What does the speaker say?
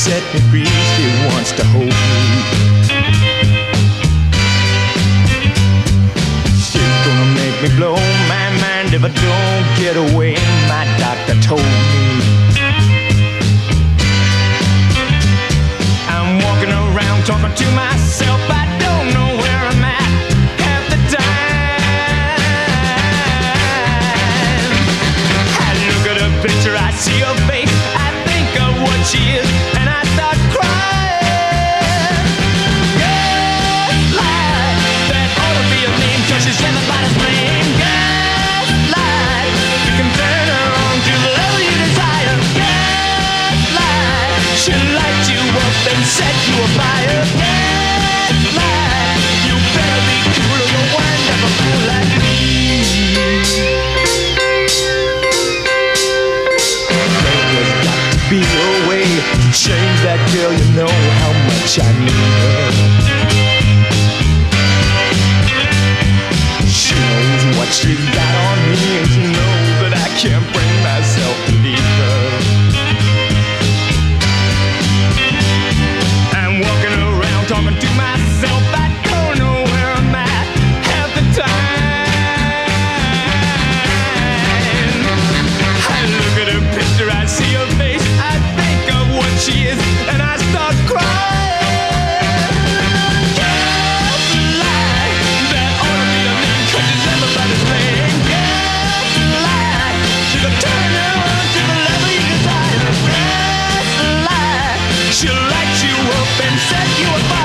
set me free. She wants to hold me. She's gonna make me blow my mind if I don't get away. My doctor told me. I'm walking around talking to myself. I don't know where I'm at half the time. I look at her picture, I see her face, I think of what she is, and I start crying. Gaslight, that ought to be a name, 'cause she's everybody's flame. Gaslight, you can turn her on to the level you desire. Gaslight, she'll light you up and set you afire. Gaslight, you better be cool or you'll wind up a fool like me. There's got to be a way to change that girl. You know how much I need her. She knows what she's got on me, and she knows that I can't bring myself to leave her. I'm walking around talking to myself. I don't know where I'm at half the time. I look at her picture, I see her face, I think of what she is, and I start crying. Gaslight, that ought to be a name, 'cause it's everybody's flame. Gaslight, she can turn you on to the level you desire. Gaslight, she'll light you up and set you afire.